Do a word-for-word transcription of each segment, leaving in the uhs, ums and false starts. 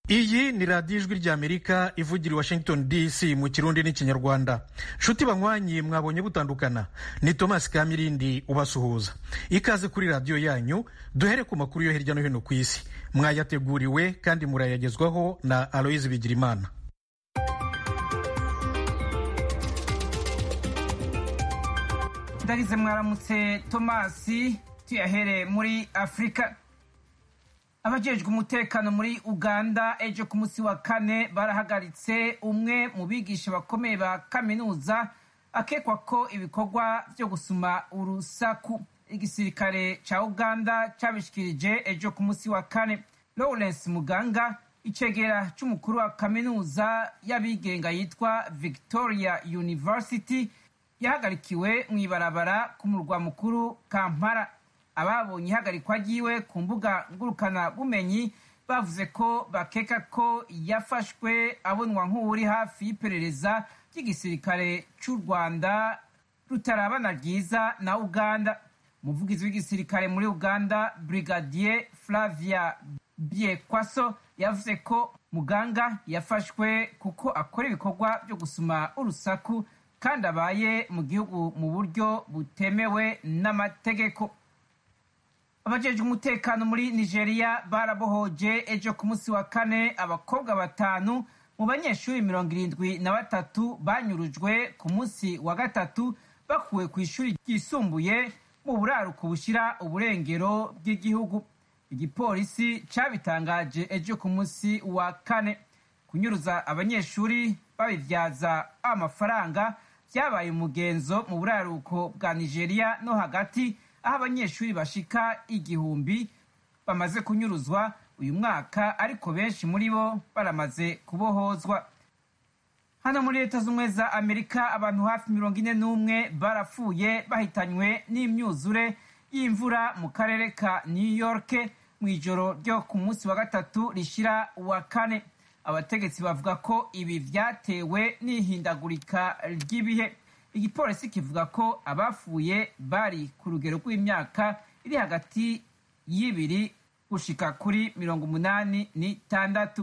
iyi ni radiyo ijwi ry'amerika ivugira i washington dc mu kirundi n'ikinyarwanda. nshuti banywanyi, mwabonye butandukana, ni Thomas Kamirindi ubasuhuza. ikaze kuri radiyo yanyu. duhere ku makuru yo hirya no hino ku isi, mwayateguriwe kandi murayagezwaho na Aloise Bigirimana. ndagize mwaramutse Tomasi. tuyahere muri Afurika. abajejwe umutekano muri Uganda ejo ku munsi wa kane barahagaritse umwe mu bigisha bakomeye ba kaminuza akekwa ko ibikorwa byo gusuma urusaku. igisirikare ca Uganda cabishikirije ejo ku munsi wa kane. Lawrence Muganga, icegera c'umukuru wa kaminuza y'abigenga yitwa Victoria University, yahagarikiwe mw'ibarabara ku murwa mukuru Kampala. ababonye ihagarikwa ryiwe ku mbuga ngurukana bumenyi bavuze ko bakeka ko yafashwe abonwa nk'uri hafi y'iperereza ry'igisirikare c'u Rwanda rutarabana ryiza na Uganda. umuvugizi w'igisirikare muri Uganda Brigadier Flavia Byekwaso yavuze ko Muganga yafashwe kuko akora ibikorwa byo gusuma urusaku kandi abaye mu gihugu mu buryo butemewe n'amategeko. abajejwe umutekano muri Nigeria barabohoje ejo ku munsi wa kane abakobwa batanu mu banyeshuri mirongo irindwi na batatu banyurujwe ku munsi wa gatatu bakuwe ku ishuri ryisumbuye mu buraruko bushira uburengero bw'igihugu. igipolisi cabitangaje ejo ku munsi wa kane. kunyuruza abanyeshuri babivyaza amafaranga vyabaye umugenzo mu buraruko bwa Nigeria no hagati, aho abanyeshuri bashika igihumbi bamaze kunyuruzwa uyu mwaka, ariko benshi muri bo baramaze kubohozwa. hano muri leta z'ubumwe za Amerika abantu hafi mirongo ine n'umwe barapfuye bahitanywe n'imyuzure y'imvura mu karere ka New York mw'ijoro ryo ku munsi wa gatatu rishira wa kane. abategetsi bavuga ko ibi vyatewe n'ihindagurika ry'ibihe. igipolisi kivuga ko abapfuye bari ku rugero rw'imyaka iri hagati y'ibiri gushika kuri mirongo umunani n'itandatu.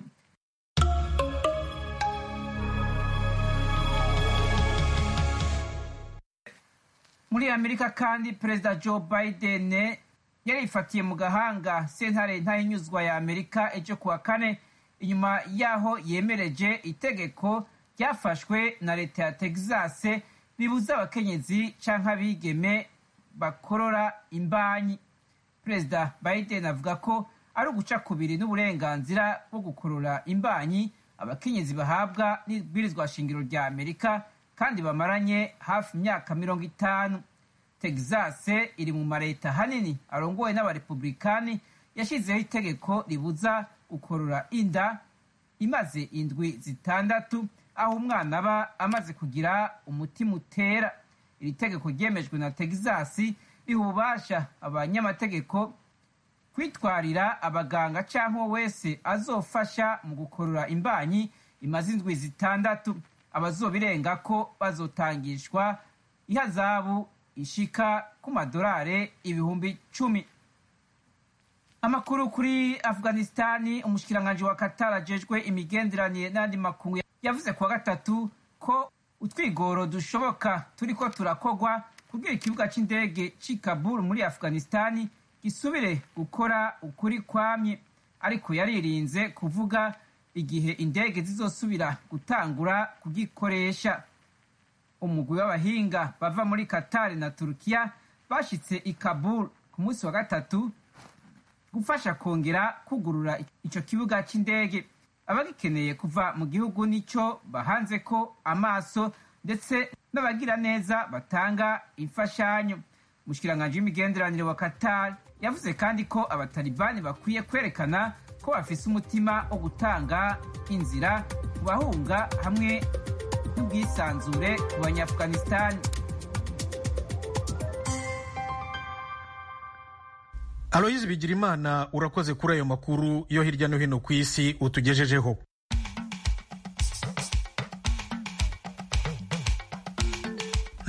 muri Amerika kandi perezida Joe Biden yarifatiye mu gahanga sentare ntahinyuzwa ya Amerika ejo kuwa kane inyuma yaho yemereje itegeko ryafashwe na leta ya Texas ribuza abakenyezi canke abigeme bakorora imbanyi. perezida Biden avuga ko ari uguca kubiri n'uburenganzira bwo gukorora imbanyi abakenyezi bahabwa n'ibwirizwa shingiro rya Amerika kandi bamaranye hafi imyaka mirongo itanu. Texas iri mu mareta hanini arongowe n'abarepublikani yashizeho itegeko ribuza gukorora inda imaze indwi zitandatu, aho umwana aba amaze kugira umutima utera. iri tegeko ryemejwe na Texas riha ububasha abanyamategeko kwitwarira abaganga canke wese azofasha mu gukorora imbanyi imaze indwi zitandatu. abazobirenga ko bazotangishwa ihazabu ishika ku madolari ibihumbi cumi. amakuru kuri Afghanistani. umushikiranganji wa Qatar ajejwe imigenderanire n'andi makungu yavuze kuwa gatatu ko utwigoro dushoboka turiko turakogwa kugira ikibuga c'indege c'i Kabul muri Afghanistani gisubire gukora ukuri kwamye, ariko yaririnze kuvuga igihe indege zizosubira gutangura kugikoresha. umugwi w'abahinga bava muri Qatar na Turkiya bashitse i Kabul ku munsi wa gatatu gufasha kongera kugurura ico kibuga c'indege. abagikeneye kuva mu gihugu nico bahanze ko amaso, ndetse n'abagira neza batanga imfashanyo. umushikiranganji w'imigenderanire wa Qatar yavuze kandi ko abatalibani bakwiye kwerekana ko bafise umutima wo gutanga inzira ku bahunga hamwe n'ubwisanzure ku banyafghanistani. Aloise Bigirimana, urakoze kuri ayo makuru yo hirya no hino ku isi utugejejeho.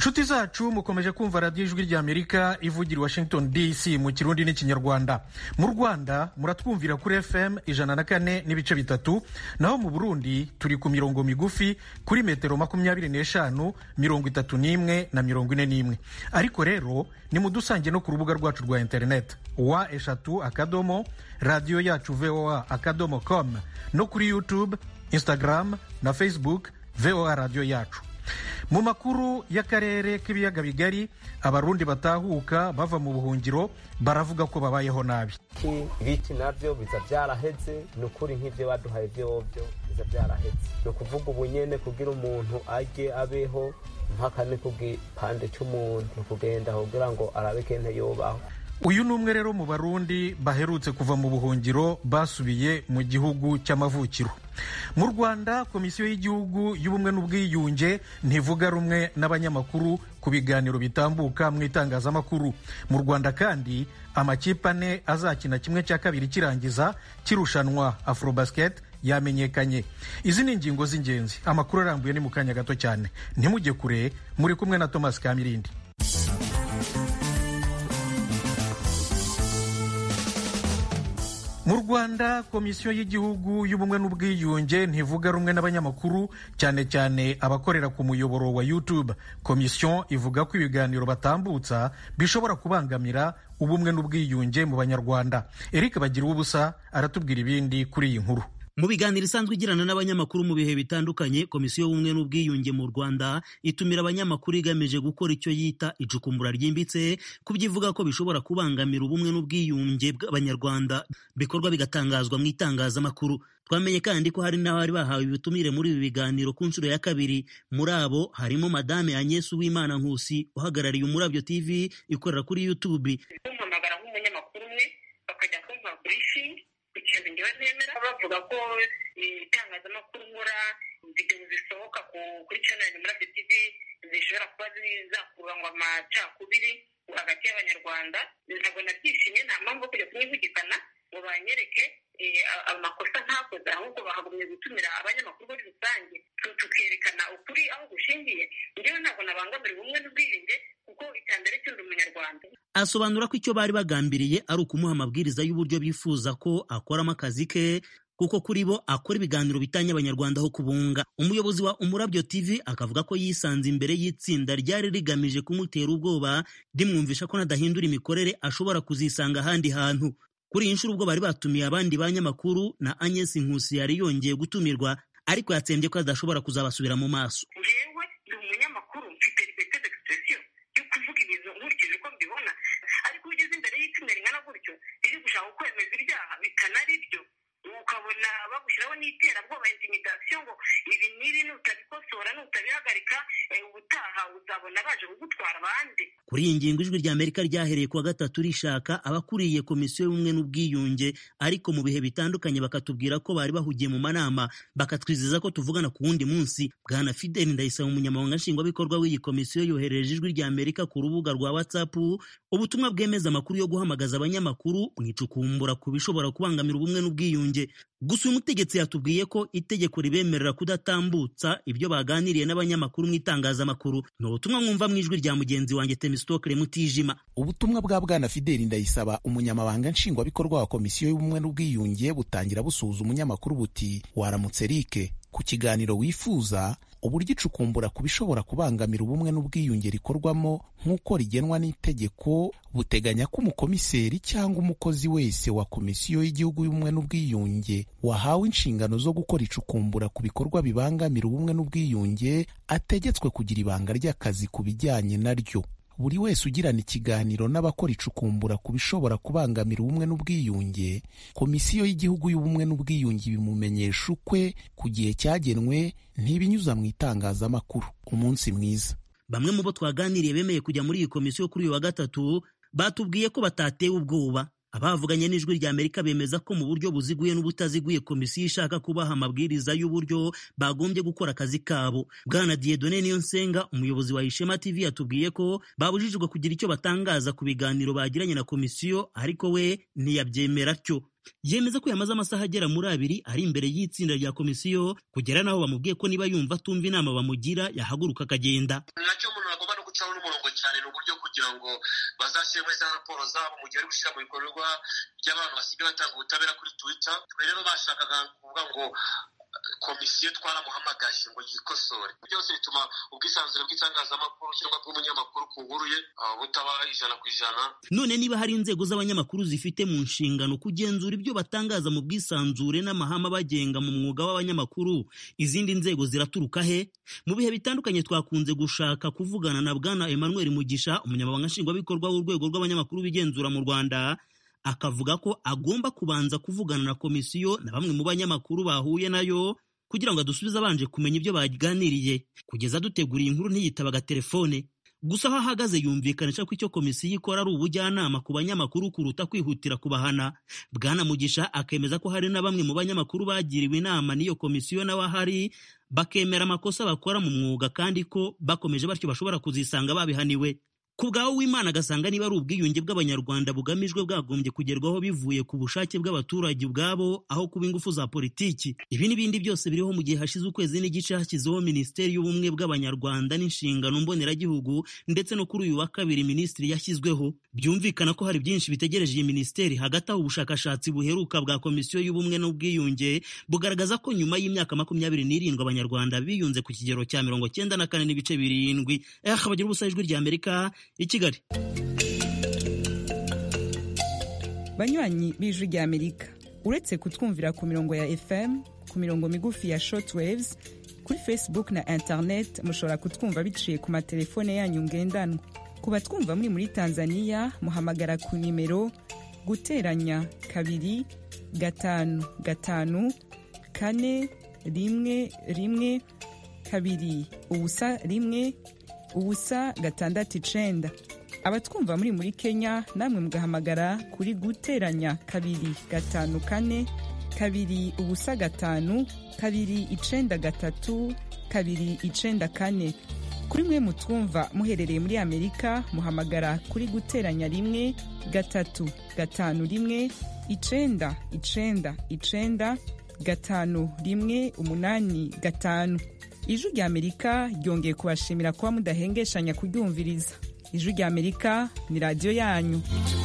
nshuti zacu mukomeje kumva radiyo ijwi ry'Amerika ivugira i Washington D C mu kirundi n'ikinyarwanda. Mu Rwanda muratwumvira kuri F M ijana na kane n'ibice bitatu, naho mu Burundi turi ku mirongo migufi kuri metero makumyabiri n'eshanu, mirongo itatu n'imwe na mirongo ine n'imwe. Ariko rero ni mudusange no ku rubuga rwacu rwa internet wa eshatu akadomo radio yacu voa akadomo com, no kuri YouTube, Instagram na Facebook voa radio yacu. Mu makuru y'akarere k'ibiyaga bigari, abarundi batahuka bava mu buhungiro baravuga ko babayeho nabi. Ibiki navyo biza byaraheze, nukuri nk'ivyo baduhaye vyovyo biza byaraheze. No kuvuga ubunyene kugira umuntu ajye abeho mpaka ne kugipande cy'umuntu kugenda kugira ngo arabe kente yobaho. Uyu numwe rero mu barundi baherutse kuva mu buhungiro basubiye mu gihugu cy'amavukiro. Mu Rwanda komisiyo y'igihugu y'ubumwe n'ubwiyunge ntivuga rumwe n'abanyamakuru ku biganiro bitambuka mu itangazamakuru. Mu Rwanda kandi amakipe ane azakina kimwe cya kabiri kirangiza kirushanwa Afrobasket yamenyekanye. Izi ni ingingo z'ingenzi. Amakuru arambuye ni mu kanya gato cyane. Ntimujye kure, muri kumwe na Thomas Kamirindi. Mu Rwanda komisiyo y'igihugu y'ubumwe n'ubwiyunge ntivuga rumwe n'abanyamakuru, cyane cyane abakorera ku muyoboro wa YouTube. Komisiyo ivuga ko ibiganiro batambutsa bishobora kubangamira ubumwe n'ubwiyunge mu Banyarwanda. Eric Bagira ubusa aratubwira ibindi kuri iyi nkuru. Mu biganiro isanzwe igirana n'abanyamakuru mu bihe bitandukanye, komisiyo y'ubumwe n'ubwiyunge mu Rwanda itumira abanyamakuru igamije gukora icyo yita icukumbura ryimbitse kubyivuga ko bishobora kubangamira ubumwe n'ubwiyunge bw'Abanyarwanda, bikorwa bigatangazwa mu itangazamakuru. Twamenye kandi ko hari n'abari bahawe ibitumire muri ibi biganiro ku nshuro ya kabiri. Muri abo harimo Madame Agnes Uwimana Nkusi uhagarariye Umurabyo T V ikorera kuri YouTube. Umpamagara nk'umunyamakuru umwe bakajya kumva briefing ikintu ngewe nemera, bavuga ko itangazamakuru nkora video zisohoka kuri channel ya Umurabyo T V zishobora kuba zizakurangwa amacakubiri hagati y'Abanyarwanda. Ntabwo nabyishimye, nta mpamvu kujya kumwivugikana ngo banyereke amakosa ntakoze, ahubwo bahagumye gutumira abanyamakuru muri rusange tukerekana ukuri aho gushingiye. Ngewe ntabwo nabangamira ubumwe n'ubwiyunge kuko iterambere cy'undi Munyarwanda. Asobanura ko icyo bari bagambiriye ari ukumuha amabwiriza y'uburyo bifuza ko akoramo akazi ke, kuko kuri bo akora ibiganiro bitanye Abanyarwanda aho kubunga. Umuyobozi wa Umurabyo T V akavuga ko yisanze imbere y'itsinda ryari rigamije kumutera ubwoba rimwumvisha ko nadahindura imikorere ashobora kuzisanga ahandi hantu. Kuri iyi nshuro ubwo bari batumiye abandi banyamakuru na Agnes Nkusi yari yongeye gutumirwa, ariko yatsembye ko adashobora kuzabasubira mu maso. Jewe ndi umunyamakuru, mfite liberté d'expression yo kuvuga ibintu nkurikije uko mbibona, ariko ugeze imbere y'itsinda ringana gutyo riri gushaka kwemeza ibyaha bikanari byo, ukabona bagushyiraho n'iterabwoba, intimidation, ngo ibi n'ibi nutabikosora nutabihagarika ubutaha uzabona baje kugutwara abandi. Kuri iyi ngingo ijwi ry'Amerika ryahereye kuwa gatatu rishaka abakuriye komisiyo y'ubumwe n'ubwiyunge, ariko mu bihe bitandukanye bakatubwira ko bari bahugiye mu manama, bakatwizeza ko tuvugana ku wundi munsi. Bwana Fidel Ndayisaba, umunyamabanga nshingwabikorwa w'iyi komisiyo, yohereje ijwi ry'Amerika ku rubuga rwa WhatsApp ubutumwa bwemeza amakuru yo guhamagaza abanyamakuru mu icukumbura ku bishobora kubangamira ubumwe n'ubwiyunge. Gusa uyu mutegetsi yatubwiye ko itegeko ribemerera kudatambutsa ibyo baganiriye n'abanyamakuru mu itangazamakuru. Ni ubutumwa mwumva mu ijwi rya mugenzi wanjye Temistokle Mutijima. Ubutumwa bwa Bwana Fidel Ndayisaba, umunyamabanga nshingwabikorwa wa komisiyo y'ubumwe n'ubwiyunge, butangira busuhuza umunyamakuru buti: waramutse Eric, ku kiganiro wifuza uburyo icukumbura ku bishobora kubangamira ubumwe n'ubwiyunge rikorwamo nk'uko rigenwa n'itegeko, buteganya ko umukomiseri cyangwa umukozi wese wa komisiyo y'igihugu y'ubumwe n'ubwiyunge wahawe inshingano zo gukora icukumbura ku bikorwa bibangamira ubumwe n'ubwiyunge ategetswe kugira ibanga ry'akazi ku bijyanye naryo. Buri wese ugirana ikiganiro n'abakora icukumbura ku bishobora kubangamira ubumwe n'ubwiyunge, komisiyo y'igihugu y'ubumwe n'ubwiyunge bimumenyesha ukwe ku gihe cyagenwe, ntibinyuza mu itangazamakuru. Umunsi mwiza. Bamwe mu bo twaganiriye bemeye kujya muri iyi komisiyo kuri uyu wa gatatu batubwiye ko batatewe ubwoba. Abavuganye n'ijwi ry'Amerika bemeza ko mu buryo buziguye n'ubutaziguye komisiyo ishaka kubaha amabwiriza y'uburyo bagombye gukora akazi kabo. Bwana Dieudonné Niyonsenga, umuyobozi wa Ishema T V, yatubwiye ko babujijwe kugira icyo batangaza ku biganiro bagiranye na komisiyo, ariko we ntiyabyemera cyo. Yemeza ko yamaze amasaha agera muri abiri ari imbere y'itsinda rya komisiyo, kugera naho bamubwiye ko niba yumva atumva inama bamugira yahaguruka akagenda. Nacyo umuntu agomba no guca cyane ni uburyo kugira ngo bazashyire muri za raporo zabo mu gihe bari gushyira mu bikorwa by'abantu basigaye batanga ubutabera kuri Twitter. Twe rero bashakaga kuvuga ngo komisiyo twaramuhamagaje ngo yikosore. Byose bituma ubwisanzure bw'itangazamakuru cyangwa bw'umunyamakuru ku nkuru ye butaba ijana ku ijana. None niba hari inzego z'abanyamakuru zifite mu nshingano kugenzura ibyo batangaza mu bwisanzure n'amahame bagenga mu mwuga w'abanyamakuru, izindi nzego ziraturuka he? Mu bihe bitandukanye twakunze gushaka kuvugana na Bwana Emmanuel Mugisha, umunyamabanga nshingwabikorwa w'urwego rw'abanyamakuru bigenzura mu Rwanda, akavuga ko agomba kubanza kuvugana na komisiyo na bamwe mu banyamakuru bahuye nayo kugira ngo adusubize abanje kumenya ibyo baganiriye. Kugeza duteguriye inkuru ntiyitabaga telefone. Gusa aho ahagaze yumvikanisha ko icyo komisiyo ikora ari ubujyanama ku banyamakuru kuruta kwihutira kubahana. Bwana Mugisha akemeza ko hari na bamwe mu banyamakuru bagiriwe inama n'iyo komisiyo nawe ahari bakemera amakosa bakora mu mwuga kandi ko bakomeje batyo bashobora kuzisanga babihaniwe. Ku bwawe Uwimana agasanga niba ari ubwiyunge bw'abanyarwanda bugamijwe bwagombye kugerwaho bivuye ku bushake bw'abaturage ubwabo aho kuba ingufu za politiki. Ibi n'ibindi byose biriho mu gihe hashize ukwezi n'igice hashyizeho Minisiteri y'Ubumwe bw'Abanyarwanda n'inshingano mboneragihugu, ndetse no kuri uyu wa kabiri minisitiri yashyizweho. Byumvikana ko hari byinshi bitegereje iyi minisiteri. Hagati aho ubushakashatsi buheruka bwa Komisiyo y'Ubumwe n'Ubwiyunge bugaragaza ko nyuma y'imyaka makumyabiri n'irindwi abanyarwanda biyunze ku kigero cya mirongo cyenda na kane n'ibice birindwi. Eh, bagira ubusa ijwi rya Amerika i Kigali. Banywanyi b'ijwi rya Amerika, uretse kutwumvira ku mirongo ya F M, ku mirongo migufi ya shortwaves, kuri Facebook na internet mushobora kutwumva biciye ku matelefone yanyu ngendanwa. Ku batwumva muri muri Tanzania muhamagara ku nimero guteranya kabiri gatanu gatanu kane rimwe rimwe kabiri ubusa rimwe ubusa gatandatu icenda. Abatwumva muri muri Kenya namwe mugahamagara kuri guteranya kabiri gatanu kane kabiri ubusa gatanu kabiri icenda gatatu kabiri icenda kane. Kuri mwe mutwumva muherereye muri Amerika muhamagara kuri guteranya rimwe gatatu gatanu rimwe icenda icenda icenda gatanu rimwe umunani gatanu. Ijwi rya Amerika ryongeye kubashimira kuba mudahengeshanya kuryumviriza. Ijwi rya Amerika ni radio yanyu.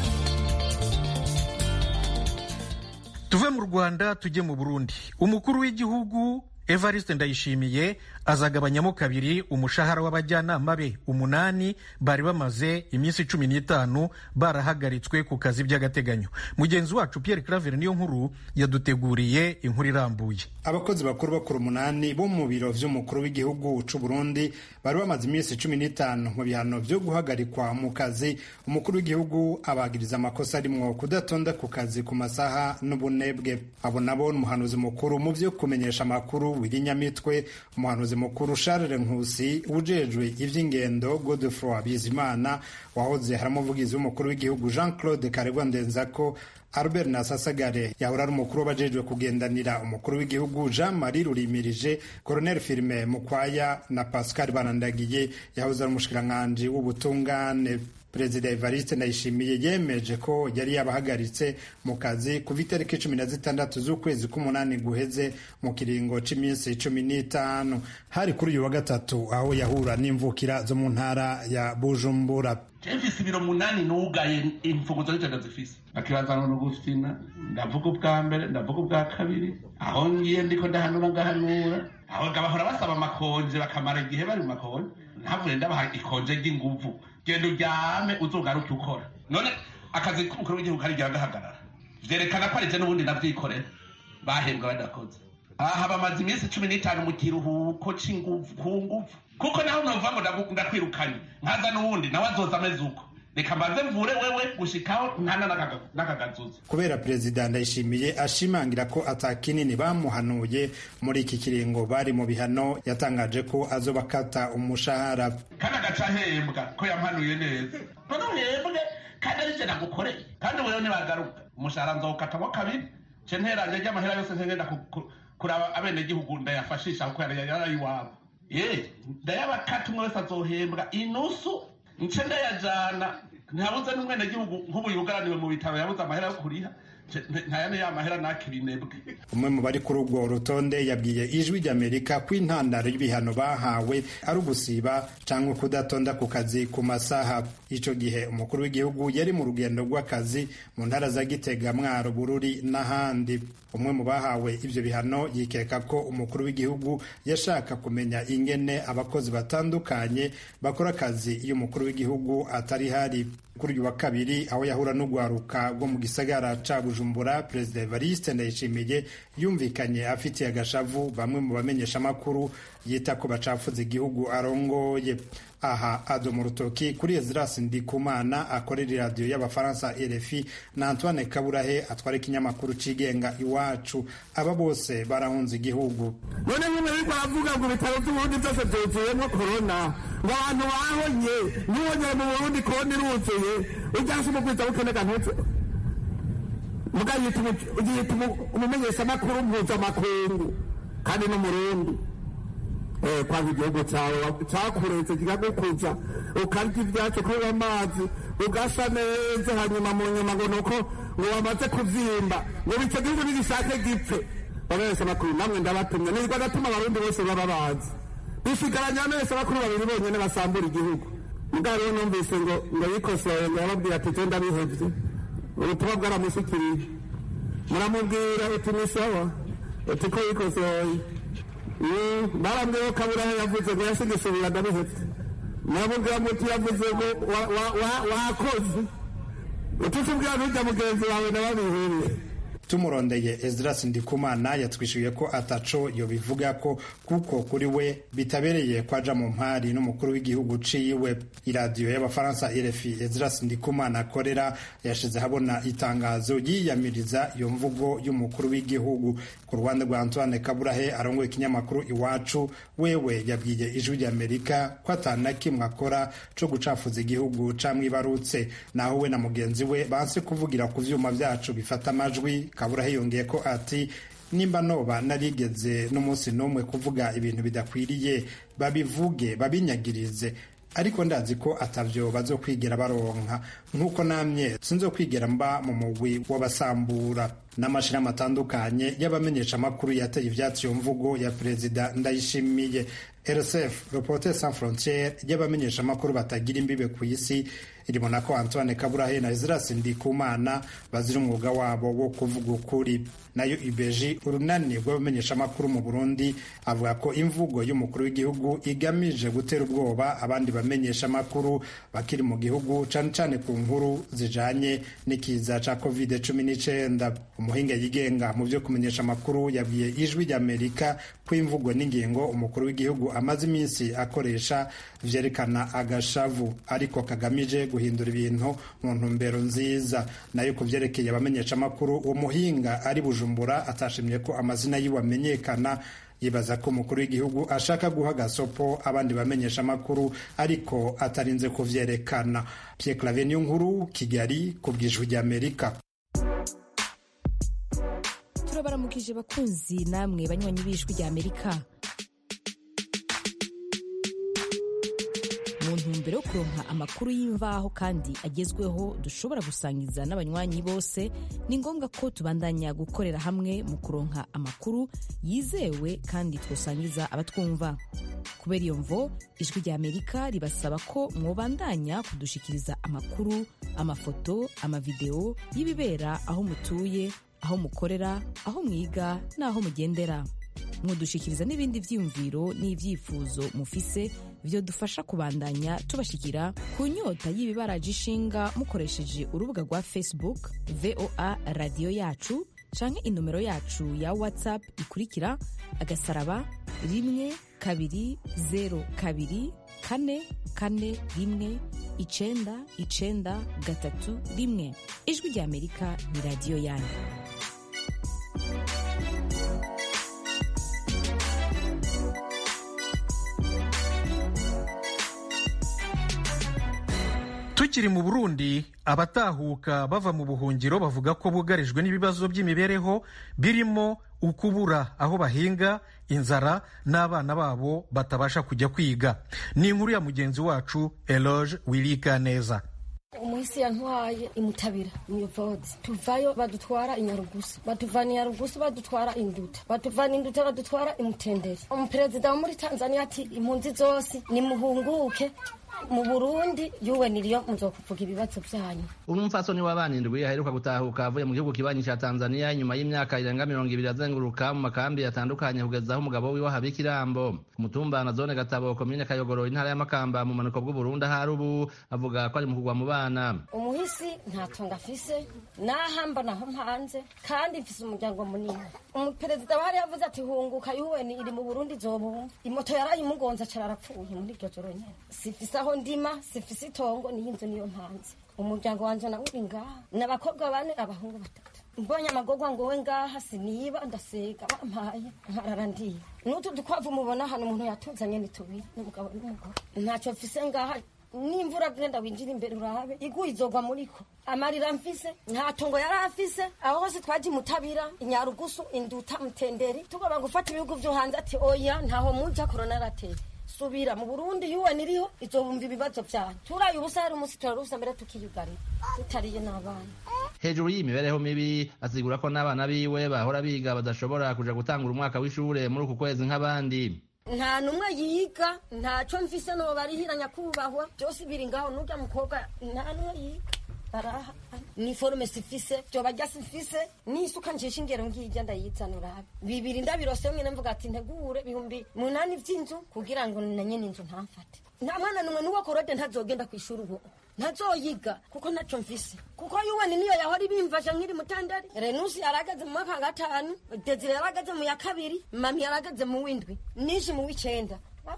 Tuve mu Rwanda tujye mu Burundi. Umukuru w'igihugu Evariste Ndayishimiye azagabanyamo kabiri umushahara w'abajyanama be umunani bari bamaze iminsi cumi n'itanu barahagaritswe ku kazi by'agateganyo. Mugenzi wacu Pierre Claver niyo nkuru yaduteguriye inkuru irambuye. Abakozi bakuru bakuru umunani bo mu biro vy'umukuru w'igihugu c'u Burundi bari bamaze iminsi cumi n'itanu mu bihano vyo guhagarikwa mu kazi. Umukuru w'igihugu abagiriza amakosa arimwo kudatonda ku kazi ku masaha n'ubunebwe. Abo nabo umuhanuzi mukuru mu vyo kumenyesha amakuru Wirinyamitwe, umuhanuzi mukuru Charles Nkusi, ujejwe ivy'ingendo Godefroid Bizimana, wahoze haramuvugizi w'umukuru w'igihugu Jean Claude Karegwa Ndenzako, Albert Nasasagare yahora ari umukuru w'abajejwe kugendanira umukuru w'igihugu Jean Marie Rurimirije, Colonel Firme Mukwaya na Pascal Barandagiye yahoze ari umushikiranganji w'ubutungane. Perezida Evariste Ndayishimiye yemeje ko yari yabahagaritse mu kazi kuva itariki cumi na zitandatu z'ukwezi k'umunani guheze mu kiringo c'iminsi cumi n'itanu. Hari kuri uyu wa gatatu aho yahura n'imvukira zo mu ntara ya Bujumbura. Jefisi ibiro munani nugaye imfunguzo z'ijana zifise akibazana no gufina, ndavuga ubwa mbere ndavuga ubwa kabiri, aho ngiye ndiko ndahanura ngahanura, aho gabahora basaba makonje bakamara igihe bari mu makonje, ntavuye ndabaha ikonje ry'inguvu, genda uryame uzogaruke ukora. None akazi k'umukuru w'igihugu kari gahagarara, vyerekana ko arije n'ubundi navyikorera bahembwa badakoze. Aha bamaze iminsi cumi n'itanu mu kiruhuko c'inguvu ku nguvu, kuko naho nova ngo ndakwirukanye nkaza n'ubundi nawe azoza ameze uko, reka mbanze mvure wewe gushikaho ntana n'akagazuza. Kubera Perezida Ndayishimiye ashimangira ko atakinini bamuhanuye muri iki kiringo bari mu bihano, yatangaje ko azobakata umushahara. Kandi agaca ahembwa ko yampanuye neza, none uhembwe kandi arije nagukoreye, kandi wewe nibagaruka umushahara nzokatamo kabiri, ce nteranje ry'amahera yose ntengenda kuraba abene gihugu ndayafashisha kuko yari iwabo. Ye ndayabakata umwe wese azohembwa inusu, nce ndayajana, ntihabuze n'umwene gihugu nk'ubu yugaraniwe mu bitaro yabuze amahera yo kuriha, ntayane ya mahera nakibinebwe. Umwe mu bari kuri urwo rutonde yabwiye Ijwi ry'Amerika ko intandaro y'ibihano bahawe ari ugusiba cyangwa kudatonda ku kazi ku masaha. Ico gihe umukuru w'igihugu yari mu rugendo rw'akazi mu ntara za Gitega, Mwaro, Bururi n'ahandi. Umwe mu bahawe ivyo bihano yikeka ko umukuru w'igihugu yashaka kumenya ingene abakozi batandukanye bakora akazi iyo umukuru w'igihugu atari hari. Kuri uyu wa kabiri aho yahura n'ugwaruka rwo mu gisagara ca Bujumbura, Perezida Evariste Ndayishimiye yumvikanye afitiye agashavu bamwe mu bamenyesha amakuru yita ko bacafuza igihugu arongoye. Aha adomo rutoki kuri Ezras Ndikumana akorera radio y'abafaransa R F I na Antoine Kaburahe atwara ikinyamakuru cigenga Iwacu. Aba bose barahunze igihugu. None nyine biko avuga ngo bitaro by'ubundi byose byuzuyemo corona, ngo abantu bahonye nubonye mu Burundi korona iruzuye ujyashe mu kwita ukenega ntutse mugayita ugiyita umumenyesha makuru mpuzamakungu kandi no Murundi eh kwa igihugu cyawe cyakuretse kigagukuza ukarya ibyacu kuri amazi ugasa neza hanyuma mu nyuma ngo nuko ngo wamaze kuzimba ngo bice gihugu n'igishake gipfe. Abamenyesha makuru namwe ndabatumye nirwa gatuma abarundi bose baba bazi bisigaranya neza bakuru babiri bonyene basambura igihugu. Mugabo numvise ngo ngo yikosoye ngo yababwira ati tenda bihevye ubutumwa bwaramushikirije muramubwira uti ni sawa uti ko yikosoye barambwiye Kaburahe yavuze ngo yasigisubira ndabihevye muramubwira muti yavuze ngo wakoze ututubwira n'ujya mugenzi wawe nababihuriye. Tumurondeye Ezras Ndikumana yatwishuye ko ataco yo bivuga ko kuko kuri we bitabereye kwaja mu mpari n'umukuru w'igihugu ciwe. Iradiyo y'abafaransa R F I Ezras Ndikumana akorera yashize habona itangazo yiyamiriza iyo mvugo y'umukuru w'igihugu. Ku Rwanda rwa Antoine Kaburahe arongoye ikinyamakuru Iwacu, wewe yabwiye Ijwi ry'Amerika ko atana kimwe akora co gucafuza igihugu camwibarutse, naho we na mugenzi we banse kuvugira ku vyuma vyacu bifata amajwi. Kaburahe yongeye ko ati nimba noba narigeze n'umunsi n'umwe kuvuga ibintu bidakwiriye babivuge babinyagirize, ariko ndazi ko atavyo bazokwigera baronka, nk'uko namye sinzokwigera mba mu mugwi w'abasambura. N'amashirahamwe atandukanye y'abamenyesha amakuru yateye ivyatsi iyo mvugo ya Perezida Ndayishimiye. R S F Reporters Sans Frontières y'abamenyesha amakuru batagira imbibe ku isi iribona ko Antoine Kaburahe na Ezras Ndikumana bazira umwuga wabo wo kuvuga ukuri. Nayo I B J urunani rw'abamenyesha amakuru mu Burundi avuga ko imvugo y'umukuru w'igihugu igamije gutera ubwoba abandi bamenyesha amakuru bakiri mu gihugu, cane cane ku nkuru zijanye n'ikiza ca covid cumi n'icenda. Umuhinga yigenga mu byo kumenyesha amakuru yabwiye Ijwi ry'Amerika ko imvugo n'ingingo umukuru w'igihugu amaze iminsi akoresha vyerekana agashavu ariko kagamije guhindura ibintu mu ntumbero nziza. Nayo kuvyerekeye abamenyesha amakuru uwo muhinga ari Bujumbura atashimye ko amazina yiwe amenyekana, yibaza ko umukuru w'igihugu ashaka guha gasopo abandi bamenyesha amakuru ariko atarinze kuvyerekana. Pierre Claver Niyonkuru, Kigali, ku bw'Ijwi ry'Amerika. Turabaramukije bakunzi namwe banywanyi b'Ijwi ry'Amerika. Mu ntumbero yo kuronka amakuru y'imvaho kandi agezweho dushobora gusangiza n'abanywanyi bose, ni ngombwa ko tubandanya gukorera hamwe mu kuronka amakuru yizewe kandi twosangiza abatwumva. Kubera iyo mvo, Ijwi ry'Amerika ribasaba ko mwobandanya kudushikiriza amakuru, amafoto, amavideo y'ibibera aho mutuye, aho mukorera, aho mwiga n'aho mugendera. Mwodushikiriza n'ibindi vyiyumviro n'ivyifuzo mufise vyo dufasha kubandanya tubashikira ku nyota y'ibibaraje ishinga mukoresheje urubuga rwa Facebook V O A Radio Yacu canke inomero yacu ya WhatsApp ikurikira agasaraba rimwe kabiri zero kabiri kane kane rimwe icenda icenda gatatu rimwe. Ijwi ry'Amerika ni radio yanyu. Tukiri mu Burundi, abatahuka bava mu buhungiro bavuga ko bugarijwe n'ibibazo by'imibereho birimo ukubura aho bahinga, inzara n'abana babo batabasha kujya kwiga. Ni inkuru ya mugenzi wacu Eloge Wilikaneza. umuhisi yantwaye imutabira umuyobozi tuvayo badutwara inyarugusu batuvana inyarugusu badutwara induta batuvana induta badutwara imutenderi umuperezida wo muri Tanzania ati impunzi zose nimuhunguke mu Burundi yuwe niriyo muzokuvuga ibibazo byanyu. Umupfasoni w'abana indwi aheruka gutahuka avuye mu gihugu kibanyi ca Tanzania nyuma y'imyaka irenga mirongo ibiri azenguruka mu makambi yatandukanye kugeza aho umugabo wiwe habika irambo ku mutumba na zone Gatabo komine Kayogoro intara ya Makamba mu manuko bw'u Burundi ahari ubu avuga ko ari mu kugwa mu bana. Umuhisi nta tonga afise nahamba naho mpanze kandi mfise umuryango munini. Umuperezida wari yavuze ati hunguka yuwe ni iri mu Burundi zobumva imoto yarayimugonza cararapfuye muri iryo joro nyene sifise aho ndima sifise itongo niyo inzu niyo mpanze umuryango wanje nawe uri ngaha n'abakobwa bane abahungu batatu mbonye amagorwa ngo we ngaha siniba ndasega bampaye nkarara ndiye n'utu dukwavu mubona hano umuntu yatuzanye nitubiri n'umugabo n'umugore ntacyo mfise ngaha n'imvura genda winjira imbere urabe iguye izogwa muriko amarira mfise nta tongo yari afise aho hose twaje mutabira inyarugusu induta mutenderi tugomba gufata ibihugu vyo hanze ati oya ntaho muja corona rateye subira mu Burundi yuwe niriho izobumva ibibazo byanyu turaye ubusa hari umunsi turarusa mbere tukiyugari tutariye n'abana. Hejuru y'imibereho mibi asigura ko n'abana biwe bahora biga badashobora kuja gutangura umwaka w'ishure muri uku kwezi nk'abandi. Nta numwe yiga ntaco mfise no barihiranya kubahwa byose biri ngaho n'urya mukobwa nta numwe yiga baraha ni forume sifise byo bajya sifise nisuka njisha ingero ngijya ndayitsanura bibiri ndabirose mwene mvuga ati ntegure bihumbi munani vy'inzu kugira ngo nanye n'inzu ntamfate nta mwana numwe nuwo korode ntazogenda kwishura ubu ntazoyiga kuko ntaco mfise kuko yuwe ni niyo yahora ibimfasha nkiri mutandari Renusi yaragaze mu mwaka gatanu Desire yaragaze mu ya kabiri mami yaragaze mu windwi nishi mu wicenda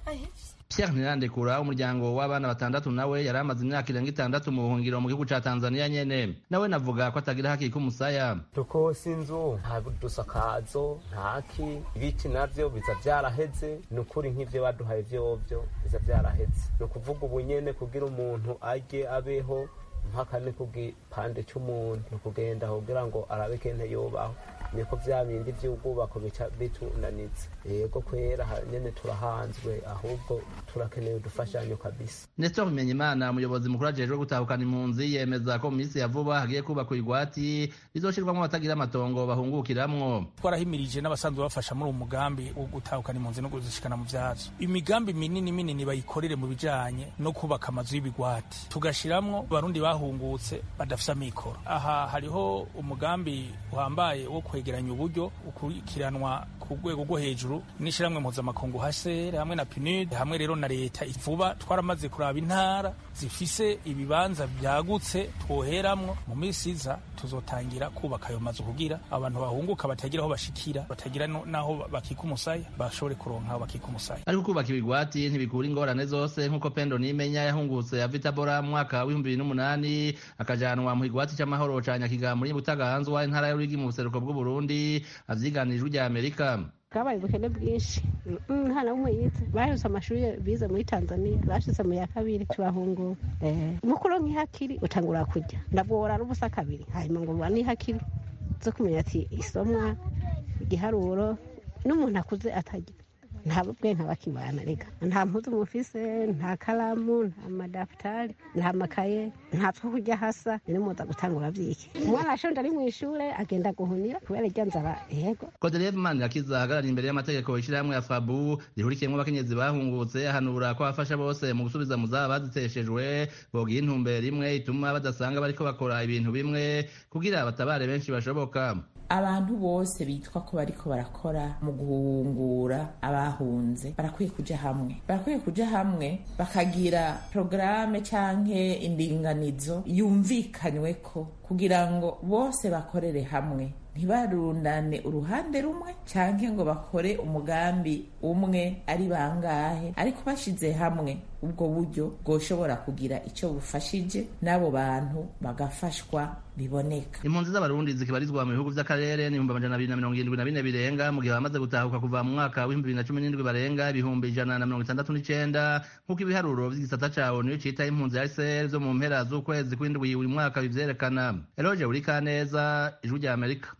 Pierre Nirandekura umuryango w'abana batandatu nawe yari amaze imyaka irenga itandatu mu buhungiro mu gihugu ca Tanzania nyene nawe navuga ko atagira haki kumusaya tuko sinzu nta dusakazo ntaki ibiti navyo biza vyaraheze nukuri nk'ivyo baduhaye vyovyo biza vyaraheze no kuvuga ubunyene kugira umuntu ajye abeho mpaka ni kugipande cy'umuntu kugenda kugira ngo arabe kente yobaho niko vya bindi vy'ubwubako bica bitunanitse yego kwera nyene turahanzwe ahubwo turakeneye udufashanyo kabisa. Nestor Bimenyimana umuyobozi mukuru ajejwe gutahukana impunzi yemeza ko mu minsi ya vuba hagiye kubakwa igwati rizoshirwamwo abatagira amatongo bahungukiramwo. Twarahimirije n'abasanzwe bafasha muri umugambi wo gutahukana impunzi no kuzishikana mu vyazo imigambi minini minini bayikorere mu bijanye no kubaka amazu y'ibigwati tugashiramwo barundi bahungutse badafisa mikoro. Aha hariho umugambi uhambaye wo kwegeranya uburyo ukurikiranwa ku rwego rwo hejuru n'ishiramwe mpuzamakungu H C R hamwe na P N U D hamwe rero na leta ivuba twaramaze kuraba intara zifise ibibanza byagutse twoheramwo mu minsi iza tuzotangira kubaka ayo mazu kugira abantu bahunguka batagira aho bashikira batagira naho bakika umusaya bashobore kuronka aho bakika umusaya. Ariko kubaka ibigwati ntibikura ingorane zose nk'uko Pendo Nimenya yahungutse ya Vitabora mu mwaka wa bibiri n'umunani akajanwa mu igwati cy'amahoro ca Nyakiga muri Butaganzwa intara ya Ruyigi mu buseruko bw'u Burundi avyiganijwe rya Amerika. Kabaye ubukene bwinshi hana umwe yize bahise amashuri bize muri Tanzania bashize mu ya kabiri tubahungura eh mukuru nk'ihakiri utangura kujya ndabwora rubusa kabiri hanyuma ngo bani hakiri zo kumenya ati isomwa igiharuro n'umuntu akuze atagira nta bwenge bakibana rega nta mpuzu mufise nta kalamu nta madaftari nta makaye nta two kujya hasa nimuza gutangura vyiki umwana ashonje ari mu ishure agenda guhunira kubera irya nzara yego. Godelieve Manirakiza ahagarariye imbere y'amategeko ishirahamwe ya Fabu rihurikiyemwo abakenyezi bahungutse ahanura ko abafasha bose mu gusubiza mu zaba baziteshejwe bogira intumbero imwe ituma badasanga bariko bakora ibintu bimwe kugira batabare benshi bashoboka. Abantu bose bitwa ko bariko barakora mu guhungura abahunze barakwiye kuja hamwe barakwiye kuja hamwe bakagira programe canke indinganizo yumvikanyweko kugira ngo bose bakorere hamwe ntibarundane uruhande rumwe canke ngo bakore umugambi umwe ari bangahe ariko bashize hamwe ubwo buryo bwoshobora kugira ico bufashije n'abo bantu bagafashwa biboneka. Impunzi z'abarundi zikibarizwa mu bihugu vy'akarere ni ibihumbi amajana abiri na mirongo irindwi na bine birenga mu gihe bamaze gutahuka kuva mu mwaka w'ibihumbi bibiri na cumi n'indwi barenga ibihumbi ijana na mirongo itandatu n'icenda nk'uko ibiharuro vy'igisata ca O N U cita impunzi ya H C R zo mu mpera z'ukwezi kw'indwi uyu mwaka bivyerekana. Eloge Burikaneza, Ijwi rya Amerika.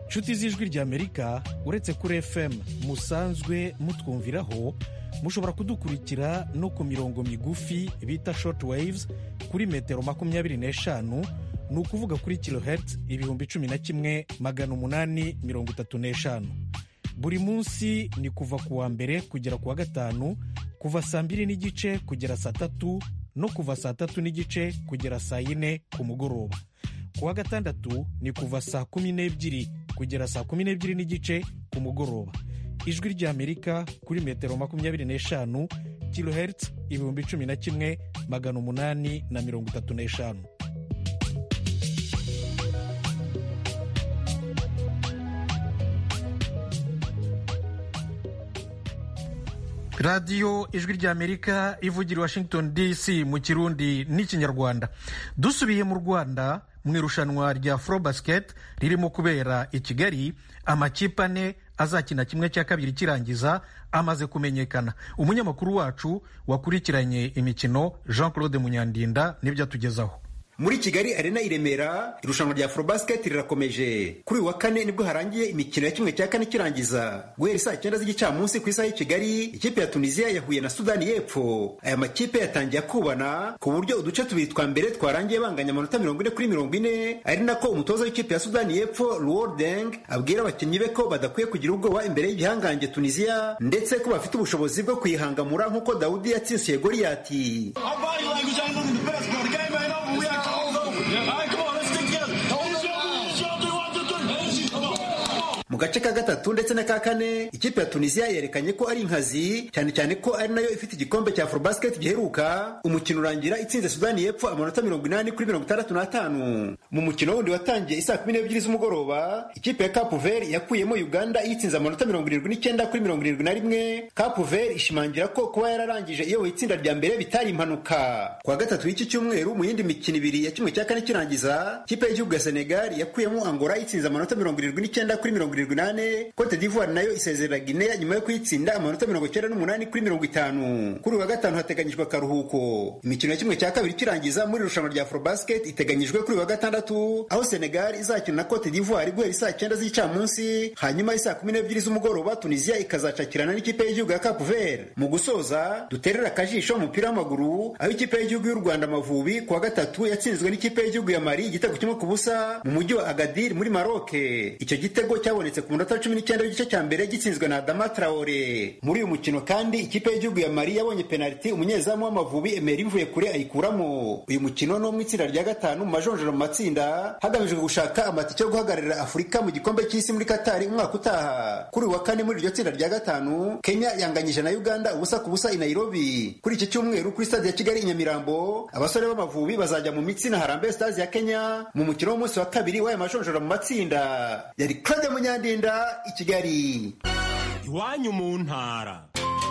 nshuti z'ijwi ry'amerika uretse kuri F M musanzwe mutwumviraho, mushobora kudukurikira no ku mirongo migufi bita short waves kuri metero makumyabiri n'eshanu, ni ukuvuga kuri kilohertz ibihumbi cumi na kimwe magana umunani mirongo itatu n'eshanu. Buri munsi ni kuva ku wa mbere kugera ku wa gatanu, kuva saa mbiri n'igice kugera saa tatu no kuva saa tatu n'igice kugera saa yine ku mugoroba. Ku wa gatandatu ni kuva saa kumi n'ebyiri kugera saa kumi n'ebyiri n'igice ku mugoroba. Ijwi ry'Amerika kuri metero makumyabiri n'eshanu, kilohertz ibihumbi cumi na kimwe magana umunani na mirongo itatu n'eshanu. radiyo ijwi ry'Amerika ivugira Washington D C mu kirundi n'ikinyarwanda. Dusubiye mu Rwanda, mu irushanwa rya Afrobasket ririmo kubera i Kigali, amakipe ane azakina kimwe cya kabiri kirangiza amaze kumenyekana. Umunyamakuru wacu wakurikiranye imikino Jean Claude Munyandinda nibyo atugezaho. Muri Kigali Arena i Remera, irushanwa rya Afrobasket rirakomeje. Kuri uyu wa kane nibwo harangiye imikino ya kimwe cya kane kirangiza. Guhera saa cyenda z'igicamunsi ku isaha y'i Kigali, ikipe ya Tunisia yahuye na Sudani y'Epfo. Aya makipe yatangiye kubana ku buryo uduce tubiri twa mbere twarangiye banganya amanota mirongo ine kuri mirongo ine, ari nako umutoza w'ikipe ya Sudani y'Epfo Luol Deng abwira abakinnyi be ko badakwiye kugira ubwoba imbere y'igihangange Tunisia, ndetse ko bafite ubushobozi bwo kuyihangamura nk'uko Dawudi yatsinsuye Goliyati. Mu gace ka gatatu ndetse na ka kane, ikipe ya Tunisia yerekanye ko ari inkazi, cyane cyane ko ari nayo ifite igikombe cya Afrobasket giheruka. Umukino urangira itsinze Sudani y'Epfo amanota mirongo inani kuri mirongo itandatu n'atanu. Mu mukino wundi watangiye isaa kumi n'ebyiri z'umugoroba, ikipe ya Cape Verde yakuyemo Uganda yitsinze amanota mirongo irindwi n'icyenda kuri mirongo irindwi na rimwe. Cape Verde ishimangira ko kuba yararangije iyo itsinda rya mbere bitari impanuka. Kwa gatatu y'iki cyumweru, mu yindi mikino ibiri ya kimwe cya kane kirangiza, ikipe y'igihugu ya Senegal yakuyemo Angola yitsinze amanota mirongo irindwi n'icyenda kuri mirongo irindwi nane. Cote d'Ivoire nayo isezerera Guinea nyuma yo kuyitsinda amanota mirongo icyenda n'umunani kuri mirongo itanu. Kuri uwa gatanu hateganyijwe akaruhuko. Imikino ya kimwe cya kabiri kirangiza muri irushanwa rya Afrobasket iteganyijwe kuri uwa gatandatu, aho Senegal izakina na Cote d'Ivoire guhera isaa cyenda z'icamunsi, hanyuma isaa kumi n'ebyiri z'umugoroba Tunisia ikazacakirana n'ikipe y'igihugu ya Cape Verde. Mu gusoza, duterera akajisho umupira w'amaguru, aho ikipe y'igihugu y'u Rwanda Amavubi kuwa gatatu yatsinzwe n'ikipe y'igihugu ya Mali igitego kimwe ku busa mu mujyi wa Agadir muri Maroc. Icyo gitego cyabonetse ku munota cumi n'icyenda w'igice cya mbere gitsinzwe na Adama Traore. Muri uyu mukino kandi ikipe y'igihugu ya Mali yabonye penalty umunyezamu w'Amavubi Emery Mvuyekure ayikuramo. Uyu mukino no mu itsinda rya gatanu mu majonjoro mu matsinda, hagamijwe gushaka amatike yo guhagararira Afurika mu gikombe cy'isi muri Qatar umwaka utaha. Kuri uwa kane muri iryo tsinda rya gatanu, Kenya yanganyije na Uganda ubusa ku busa i Nairobi. Kuri iki cyumweru kuri stade ya Kigali i Nyamirambo, abasore b'Amavubi bazajya mu mitsi na Harambee Stars ya Kenya mu mukino w'umunsi wa kabiri w'aya majonjoro mu matsinda. Yari Claude Munyandinda i Kigali. Iwanyu mu ntara.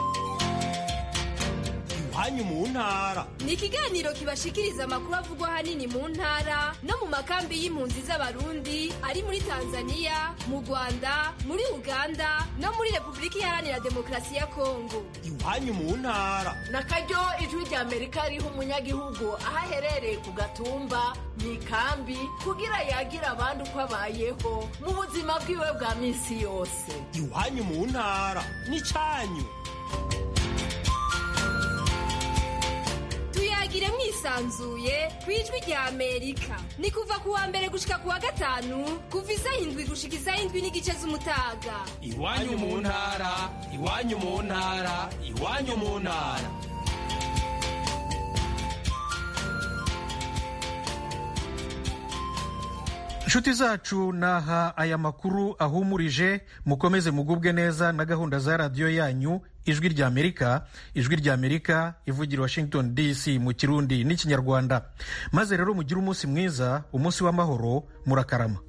Iwanyu mu ntara ni ikiganiro kibashikiriza amakuru avugwa ahanini mu ntara no mu makambi y'impunzi z'Abarundi ari muri Tanzania, mu Rwanda, muri Uganda no muri Repubulika Iharanira Demokarasi ya Kongo. Iwanyu mu ntara na karyo ijwi rya Amerika riha umunyagihugu aho aherereye ku gatumba, mu ikambi, kugira yagira abandi uko abayeho mu buzima bwiwe bwa minsi yose. Iwanyu mu ntara ni cyanyu. Tuyagire mwisanzuye ku ijwi rya Amerika. Ni kuva ku wa mbere gushika ku wa gatanu, kuva isaha indwi gushika isaha indwi n'igice z'umutaga. Iwanyu mu ntara, iwanyu mu ntara, iwanyu mu ntara. Inshuti zacu, naha aya makuru ahumurije. Mukomeze mugubwe neza na gahunda za radiyo yanyu ijwi rya Amerika. Ijwi rya Amerika ivugira Washington D C mu kirundi n'ikinyarwanda. Maze rero mugire umunsi mwiza, umunsi w'amahoro, murakarama.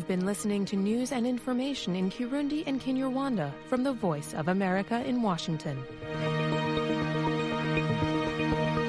You've been listening to news and information in Kirundi and Kinyarwanda from the Voice of America in Washington.